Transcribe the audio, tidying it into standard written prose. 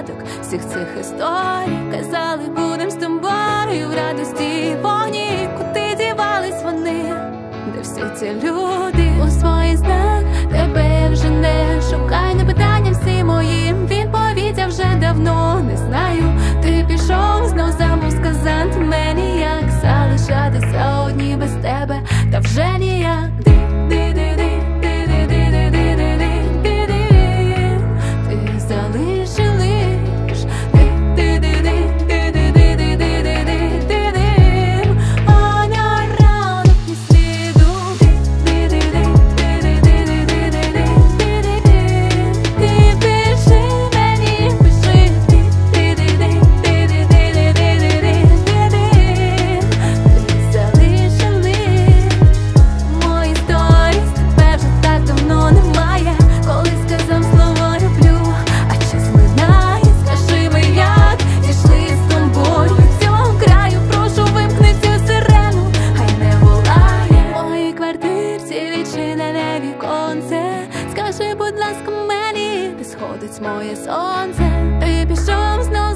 початок всіх цих історій. Казали, будем з тобою в радості і вогні. Куди дівались вони, де всі ці люди? У свої знак тебе я вже не шукай, не питання всі мої відповідь я вже давно не знаю. Ти пішов знов забув сказати мені, як залишатися одні без тебе, та вже ніяк. Скажи, будь ласка, мені, де сходить моє сонце. Ти пішов знов